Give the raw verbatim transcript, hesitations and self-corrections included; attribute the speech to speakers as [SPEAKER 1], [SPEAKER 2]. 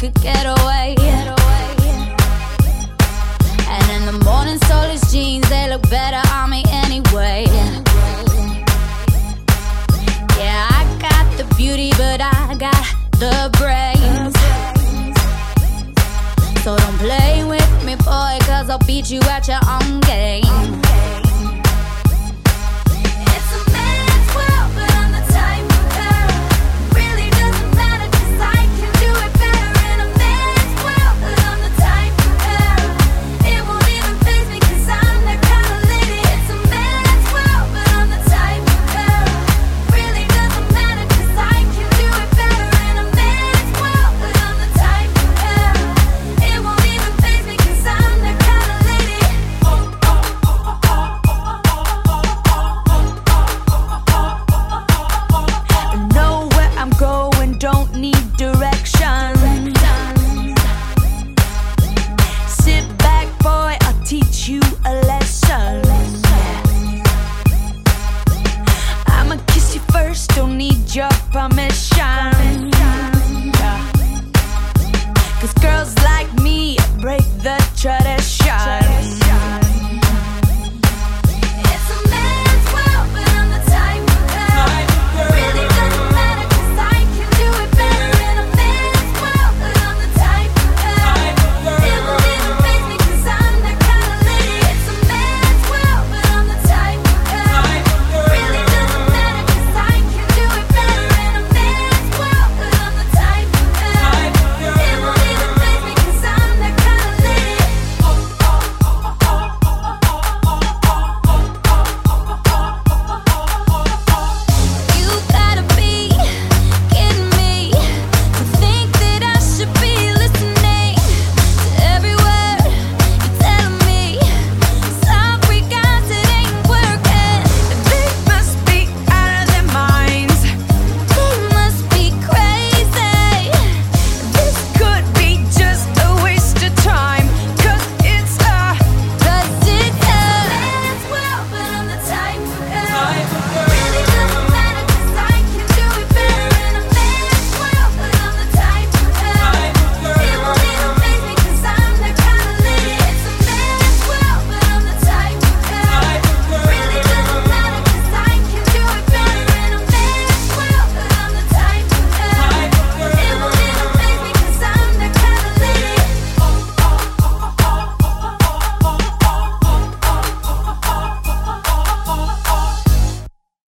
[SPEAKER 1] could get away. And in the morning, soulless jeans, they look better on me anyway. Yeah, I got the beauty, but I got the brains. So don't play with me, boy, cause I'll beat you at your own game. Don't need direction. Sit back, boy, I'll teach you a lesson. I'ma kiss you first, don't need your permission. Cause girls like